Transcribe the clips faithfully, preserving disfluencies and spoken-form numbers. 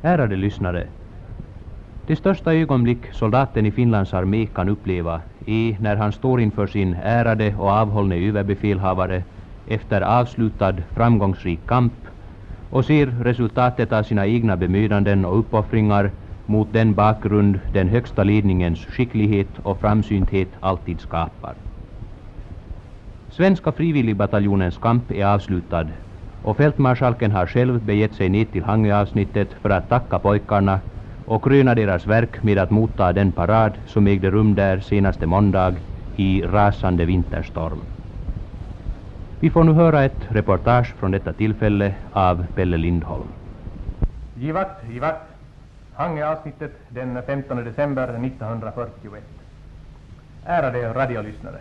Ärade lyssnare. Det största ögonblick soldaten i Finlands armé kan uppleva är när han står inför sin ärade och avhållne överbefälhavare efter avslutad framgångsrik kamp och ser resultatet av sina egna bemödanden och uppoffringar mot den bakgrund den högsta ledningens skicklighet och framsynthet alltid skapar. Svenska frivilligbataljonens kamp är avslutad och fältmarskalken har själv begett sig ner till Hangöavsnittet för att tacka pojkarna och kröna deras verk med att motta den parad som ägde rum där senaste måndag i rasande vinterstorm. Vi får nu höra ett reportage från detta tillfälle av Pelle Lindholm. Givakt, givakt. Hangöavsnittet den femtonde december nittonhundrafyrtioett. Ärade radiolyssnare.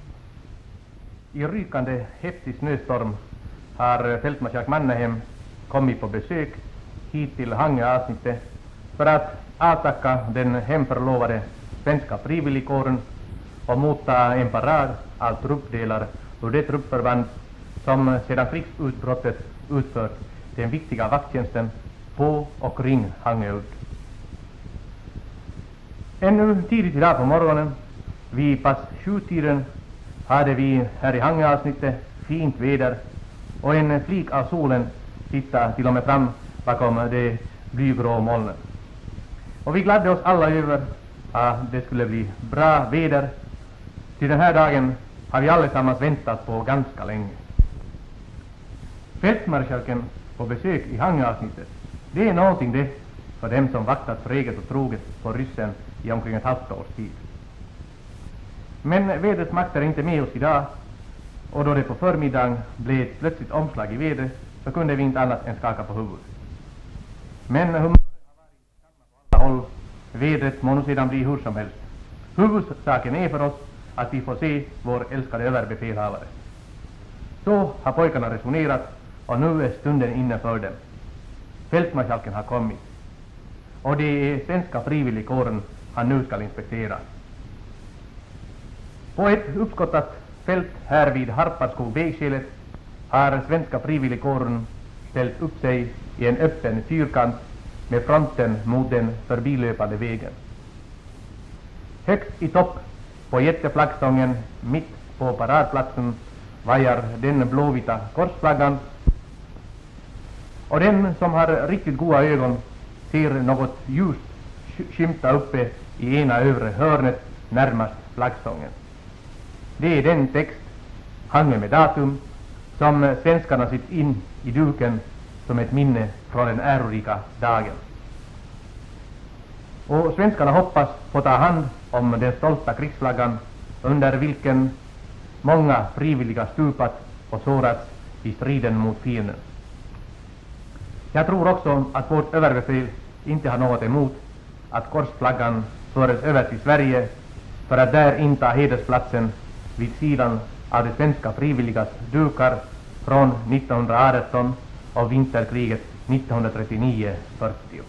I rykande häftig snöstorm har fältmarskalk Mannerheim kommit på besök hit till Hangöavsnittet för att avtacka den hemförlovade svenska frivilligkåren och motta en parad av truppdelar ur det truppförband som sedan krigsutbrottet utfört den viktiga vakttjänsten på och kring Hangöudd. Ännu tidigt idag på morgonen, vid pass sju-tiden, hade vi här i Hangöavsnittet fint väder och en flik av solen tittade till och med fram bakom de blygrå molnen. Och vi gladde oss alla över att det skulle bli bra väder. Till den här dagen har vi allesammans väntat på ganska länge. Fältmarskalken på besök i Hangöavsnittet, det är någonting det för dem som vaktat träget och troget på ryssen i omkring ett halvt års tid. Men vädrets makt är inte med oss idag, och då det på förmiddagen blev ett plötsligt omslag i vädret så kunde vi inte annat än skaka på huvudet. Men humören har varit samma på alla håll. Vädret må nu sedan bli hur som helst. Huvudsaken är för oss att vi får se vår älskade överbefälhavare. Så har pojkarna resonerat och nu är stunden inne för dem. Fältmarskalken har kommit. Och det är svenska frivilligkåren han nu ska inspektera. På ett uppskottat fält här vid Harparskog-vägskälet har svenska frivilligkåren ställt upp sig i en öppen fyrkant med fronten mot den förbilöpande vägen. Högst i topp på jätteflaggstången mitt på paradplatsen vajar den blåvita korsflaggan, och den som har riktigt goda ögon ser något ljust skymta uppe i ena övre hörnet närmast flaggstången. Det är den text, Hangö med datum, som svenskarna sitt in i duken som ett minne från den ärorika dagen. Och svenskarna hoppas få ta hand om den stolta krigsflaggan under vilken många frivilliga stupat och sårats i striden mot fienden. Jag tror också att vårt överbefäl inte har något emot att korsflaggan föres över till Sverige för att där inta hedersplatsen vid sidan av de svenska frivilligas dukar från nittonhundraarton och vinterkriget nittonhundratrettionio fyrtio.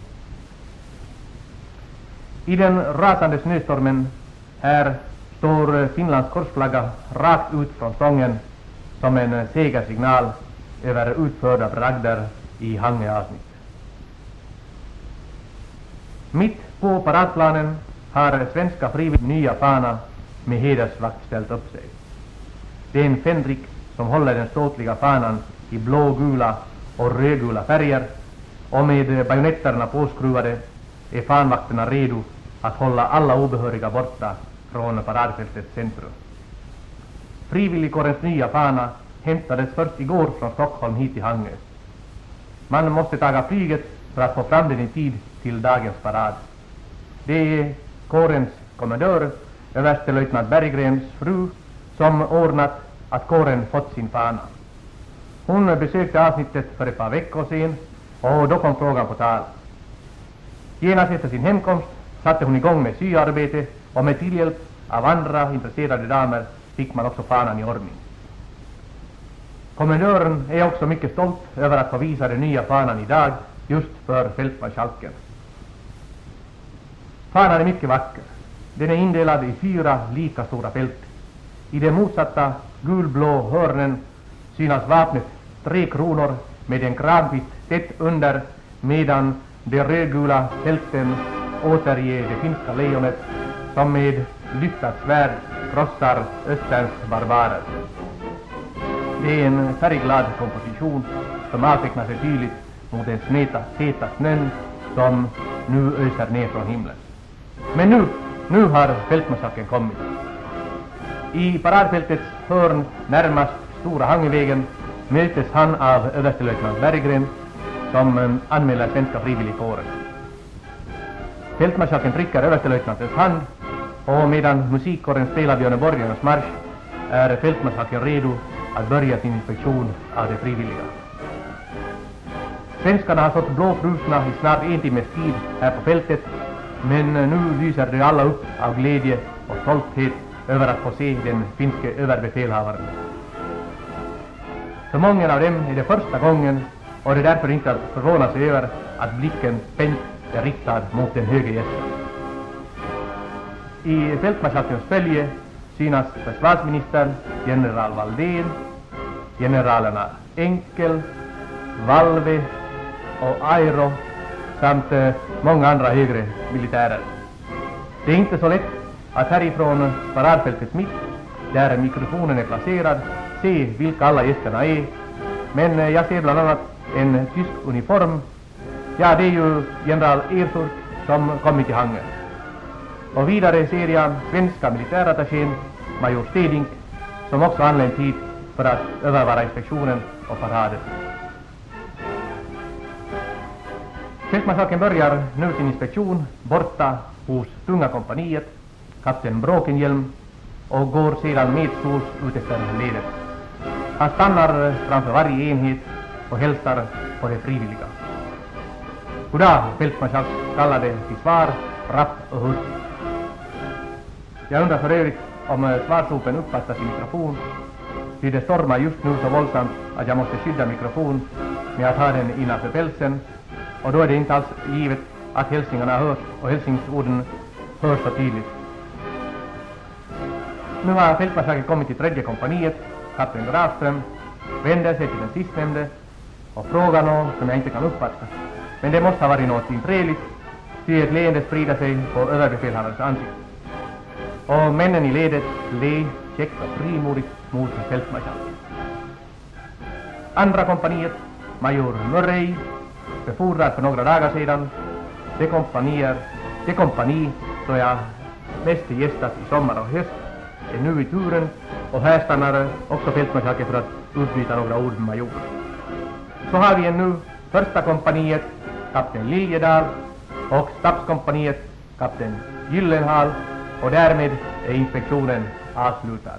I den rasande snöstormen här står Finlands korsflagga rakt ut från stången som en segersignal över utförda bragder i Hangöavsnittet. Mitt på paradplanen har svenska frivilliga nya fana med hedersvakt ställt upp sig. Det är en fänrik som håller den ståtliga fanan i blågula och rödgula färger, och med bajonetterna påskruvade är fanvakterna redo att hålla alla obehöriga borta från paradfältets centrum. Frivilligkårens nya fana hämtades först igår från Stockholm hit till Hangö. Man måste taga flyget för att få fram den i tid till dagens parad. Det är kårens kommendör, överstelöjtnant Berggrens fru, som ordnat att kåren fått sin fana. Hon besökte avsnittet för ett par veckor sedan, och då kom frågan på tal. Genast efter sin hemkomst satte hon igång med syarbete, och med tillhjälp av andra intresserade damer fick man också fanan i ordning. Kommendören är också mycket stolt över att få visa den nya fanan idag just för fältmarskalken. Fanan är mycket vacker. Den är indelad i fyra lika stora fält. I de motsatta gulblå hörnen synas vapnet tre kronor med en kranvitt tätt under, medan de rödgula fälten återger det finska lejonet som med lyftat svärd krossar österns barbarer. Det är en färgglad komposition som avtecknar sig tydligt mot den sneta, heta snön som nu öser ner från himlen. Men nu, nu har fältmassaken kommit. I paradfältets hörn närmast Stora Hangvägen mötes han av överstelöjtnant Berggren som anmäler svenska frivilligkåren. Fältmarskalken trycker överstelöjtnantens hand och medan musikkåren spelar Björneborgarnas marsch är fältmarskalken redo att börja sin inspektion av de frivilliga. Svenskarna har stått blåfrusna i snart en timmes tid här på fältet, men nu lyser de alla upp av glädje och stolthet över att få se den finske överbefälhavaren. För många av dem är det första gången och det är därför inte att förvåna sig över att blicken spänt är riktad mot den höge gästen. I fältmarskalkens följe synas försvarsministern, general Valdén, generalerna Enkel, Valve och Airo samt eh, många andra högre militärer. Det är inte så lätt att härifrån paradfältets mitt, där mikrofonen är placerad, se vilka alla gästerna är. Men eh, jag ser bland annat en tysk uniform. Ja, det är ju general Erfurt som kommit till Hangö. Och vidare ser jag svenska militärattachén, major Stedink, som också anlänt hit för att övervara inspektionen och paraden. Fältmarskalken börjar nu sin inspektion borta hos tunga kompaniet, kapten Bråkenhielm, och går sedan medstors ut efter ledet. Han stannar framför varje enhet och hälsar på de frivilliga. Goddag, fältmarskalk, kallade till svar, rapp och hurtigt. Jag undrar för övrigt om svarsopen uppfattas i mikrofon, ty det stormar just nu så våldsamt att jag måste skydda mikrofon med att ha den innanför pälsen, och då är det inte alls givet att hälsningarna hörs och hälsningsorden hörs så tydligt. Nu har fältmarskalken kommit till tredje kompaniet, kapten Grafström, vänder sig till den sistnämnde och frågar något som jag inte kan uppfatta. Men det måste ha varit något trevligt, ty ett leende sprider sig på överbefälhavarens ansikte. Och männen i ledet le käckt och frimodigt mot fältmarskalken. Andra kompaniet, major Murray, befordrad för några dagar sedan. Det kompanier, det kompani då jag mest gästat i sommar och höst är nu i turen, och här stannar också fältmarskalken för att utbyta några ord med major. Så har vi nu första kompaniet, kapten Liljedal, och stabskompaniet, kapten Gyllenhal, och därmed är inspektionen avslutad.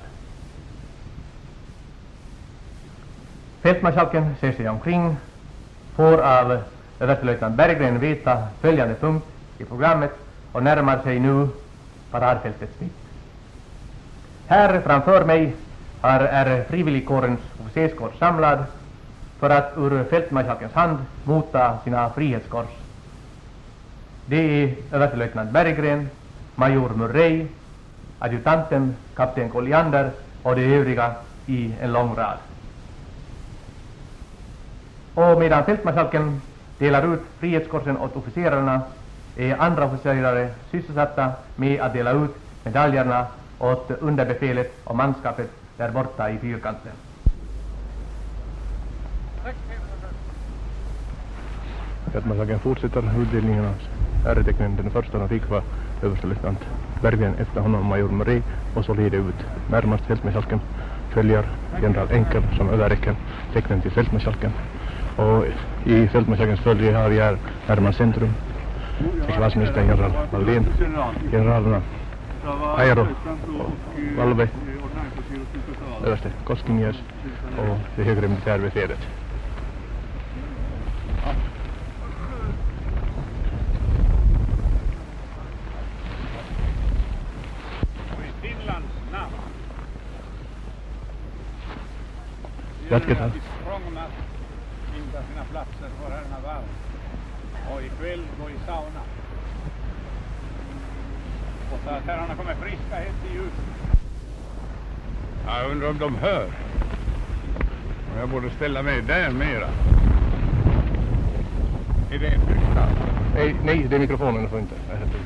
Fältmarskalken ser sig omkring, får av överstelöjtnant Berggren veta följande punkt i programmet och närmar sig nu paradfältets mitt. Här framför mig har är frivilligkårens officerskår samlad för att ur fältmarskalkens hand motta sina frihetskors. Det är överstelöjtnant Berggren, major Murray, adjutanten kapten Colliander och de övriga i en lång rad. Och medan fältmarskalken delar ut frihetskorsen åt officerarna är andra officerare sysselsatta med att dela ut medaljerna åt underbefälet och manskapet där borta i fyrkanten. Fältmarskalken fortsätter utdelningen av äretecknen. Den första de fick var överstelöjtnant Berggren, efter honom major Murray, och så leder ut. Närmast fältmarskalken följer general Enkel som överräcker tecknen till fältmarskalken. Och i fältmarskalkens följe har vi här närmast centrum försvarsministern general Valdén, generalerna Airo och Valve, överste Koskinius och det högre militärbefälet. Jatketaan. Inta sina platser för herrarna varv. Och ikväll gå i sauna. Och så att herrarna kommer friska helt i ljus. Jag undrar om de hör. Och jag borde ställa mig där mera. Är det en Ja. Nej, nej, det är mikrofonen får inte.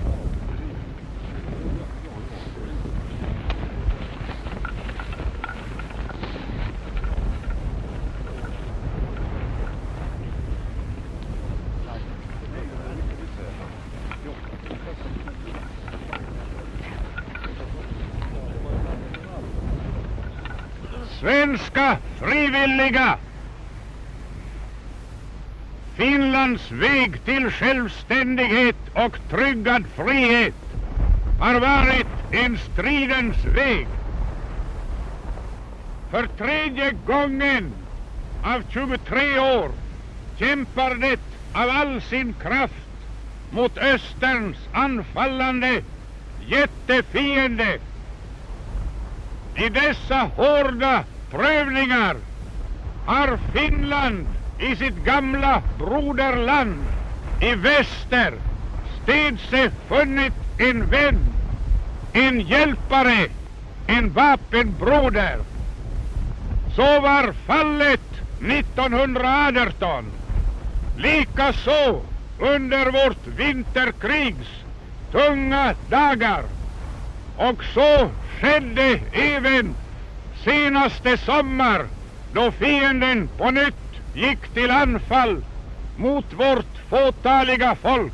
Svenska frivilliga! Finlands väg till självständighet och tryggad frihet har varit en stridens väg. För tredje gången av tjugotre år kämpar det av all sin kraft mot Österns anfallande jättefiende. I dessa hårda prövningar har Finland i sitt gamla broderland i väster stedse funnit en vän, en hjälpare, en vapenbroder. Så var fallet nittonhundraarton, likaså under vårt vinterkrigs tunga dagar, och så skedde även senaste sommar då fienden på nytt gick till anfall mot vårt fåtaliga folk.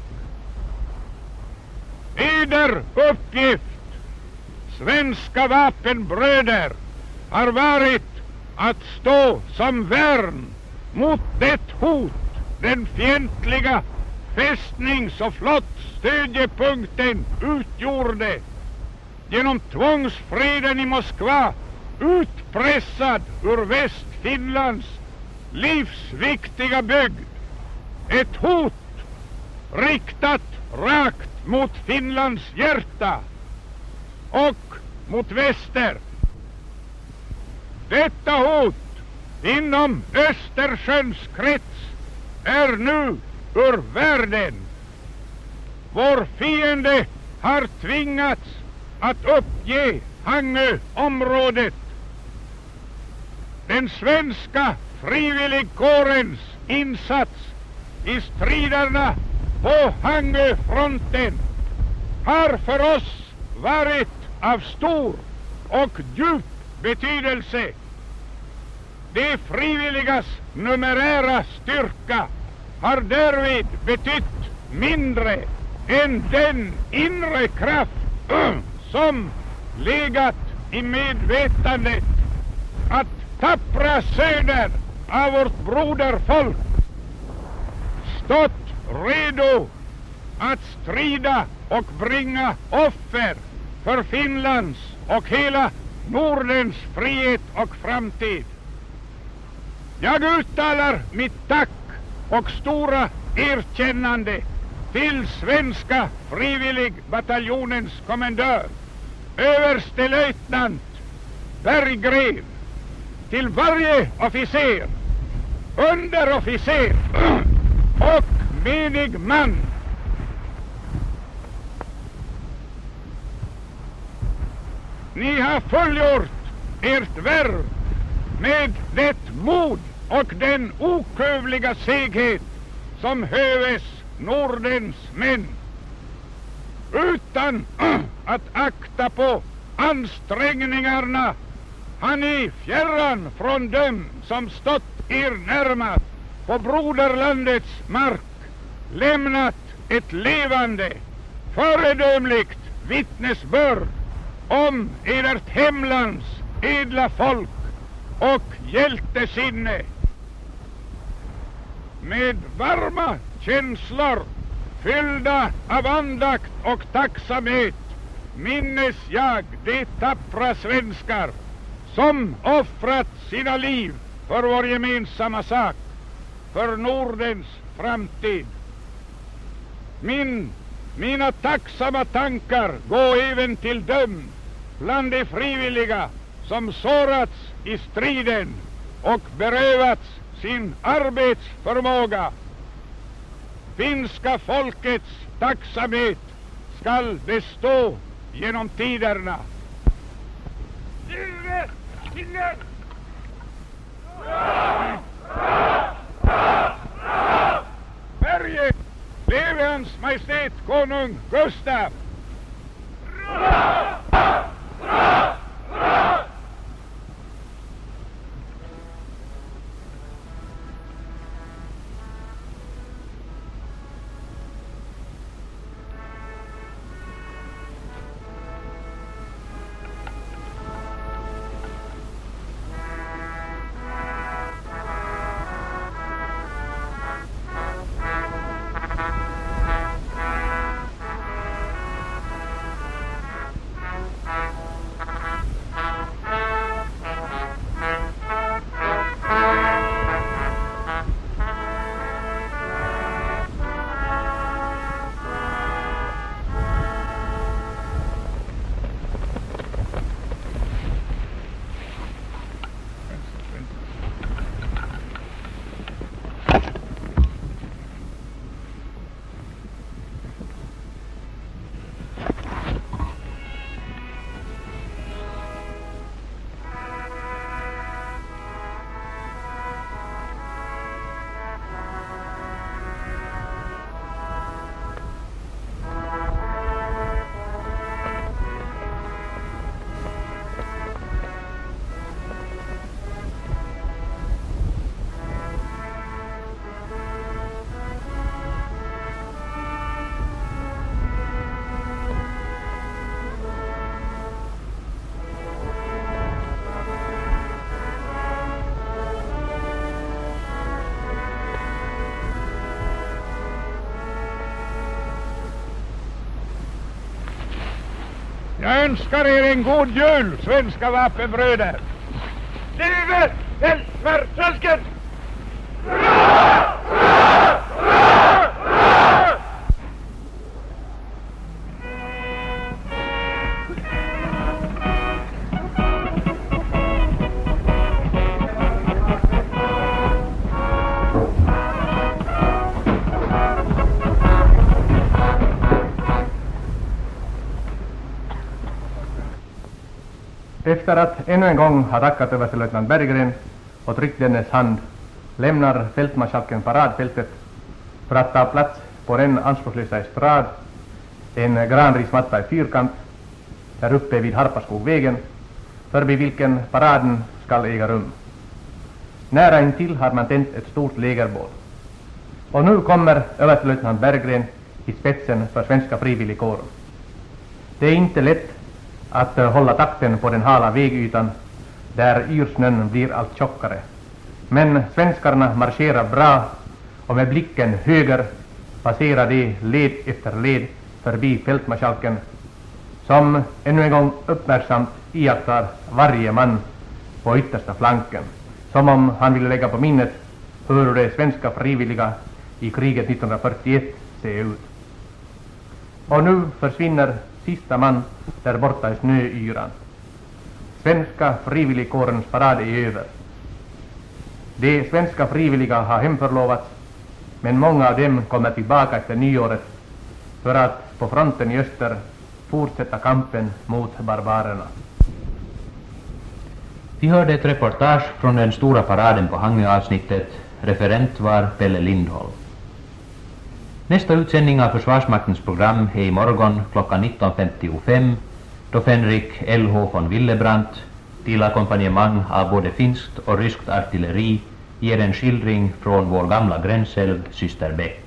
Eder uppgift, svenska vapenbröder, har varit att stå som värn mot det hot den fientliga fästnings- och flottstödjepunkten utgjorde, genom tvångsfreden i Moskva utpressad ur Västfinlands livsviktiga bygd. Ett hot riktat rakt mot Finlands hjärta och mot väster. Detta hot inom Östersjöns krets är nu ur världen. Vår fiende har tvingats att uppge Hangö-området. Den svenska frivilligkårens insats i striderna på Hangö-fronten har för oss varit av stor och djup betydelse. De frivilligas numerära styrka har därvid betytt mindre än den inre kraft som legat i medvetandet att tappra söner av vårt broderfolk stått redo att strida och bringa offer för Finlands och hela Nordens frihet och framtid. Jag uttalar mitt tack och stora erkännande till svenska frivilligbataljonens kommendör, överstelöjtnant Berggren, till varje officer, underofficer och menig man. Ni har fullgjort ert värv med det mod och den okövliga seghet som höves Nordens män. Utan att akta på ansträngningarna har ni fjärran från dem som stått er närmast på broderlandets mark lämnat ett levande, föredömligt vittnesbörd om edert hemlands edla folk och hjältesinne. Med varma känslor fyllda av andakt och tacksamhet minnes jag de tappra svenskar som offrat sina liv för vår gemensamma sak, för Nordens framtid. Min, mina tacksamma tankar går även till dem bland de frivilliga som sårats i striden och berövats sin arbetsförmåga. Finska folkets tacksamhet skall bestå genom tiderna. Gille! Gille! Sverige Leve hans majestät konung Gustav! Jag önskar er en god jul, svenska vapenbröder! Leve fältmarskalken! Efter att ännu en gång ha tackat överstelöjtnant Berggren och tryckt dennes hand lämnar fältmarskalken paradfältet för att ta plats på den anspråkslösa estrad, en granrismatta i fyrkant där uppe vid Harpaskogvägen, förbi vilken paraden skall äga rum. Nära intill har man tänt ett stort lägerbål. Och nu kommer överstelöjtnant Berggren i spetsen för svenska frivilligkåren. Det är inte lätt att hålla takten på den hala vägytan där yrsnön blir allt tjockare. Men svenskarna marscherar bra och med blicken höger passerar de led efter led förbi fältmarskalken som ännu en gång uppmärksamt iakttar varje man på yttersta flanken, som om han ville lägga på minnet hur de svenska frivilliga i kriget nittonhundrafyrtioett ser ut. Och nu försvinner sista man där borta i snöyran. Svenska frivilligkårens parad är över. De svenska frivilliga har hemförlovats, men många av dem kommer tillbaka efter nyåret för att på fronten i öster fortsätta kampen mot barbarerna. Vi hörde ett reportage från den stora paraden på Hangö-avsnittet. Referent var Pelle Lindholm. Nästa utsändning av Försvarsmaktens program är imorgon klockan nitton femtiofem då Fänrik L H von Willebrandt till ackompanjemang av både finskt och ryskt artilleri ger en skildring från vår gamla gränsälv Systerbäck.